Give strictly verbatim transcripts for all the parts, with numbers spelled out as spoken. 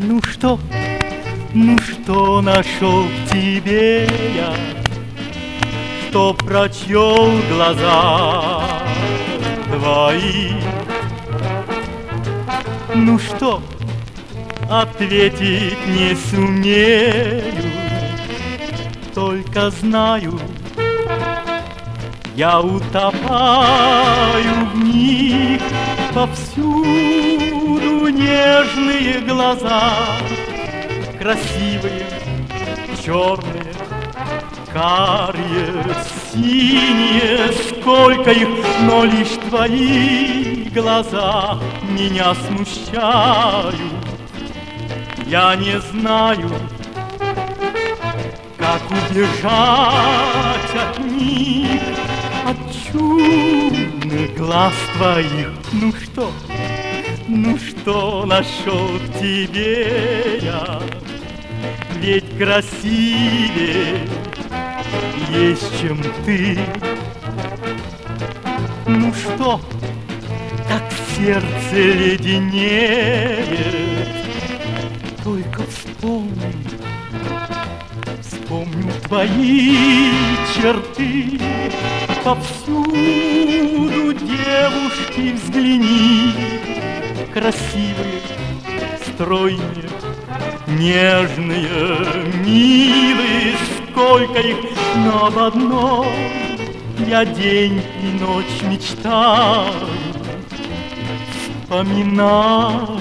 Ну что, ну что нашел в тебе я, что прочел глаза твои? Ну что, ответить не сумею, только знаю, я утопаю в них. Повсюду нежные глаза, красивые, черные, карие, синие, сколько их, но лишь твои глаза меня смущают. Я не знаю, как убежать от них, от чудных глаз твоих. Ну что, ну что нашел в тебе я, ведь красивее есть, чем ты. Ну что, как сердце леденеет, только вспомни, вспомню твои черты. Повсюду девушки взгляни, красивые, стройные, нежные, милые, сколько их, но об одном я день и ночь мечтаю, вспоминаю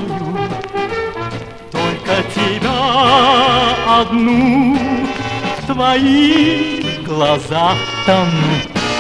только тебя одну, в твоих глазах тону.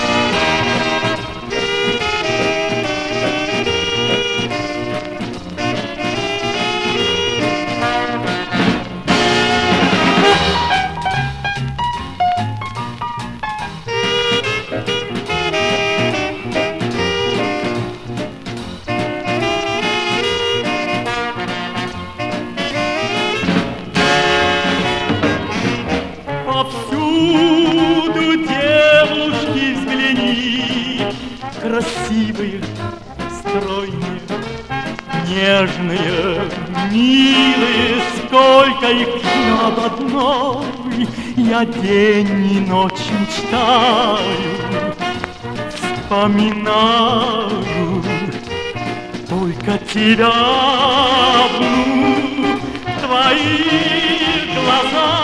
Повсюду девушки взгляни, красивые, стройные, нежные, милые, сколько их, но об одной я день и ночь мечтаю, вспоминаю только тебя одну, твои глаза.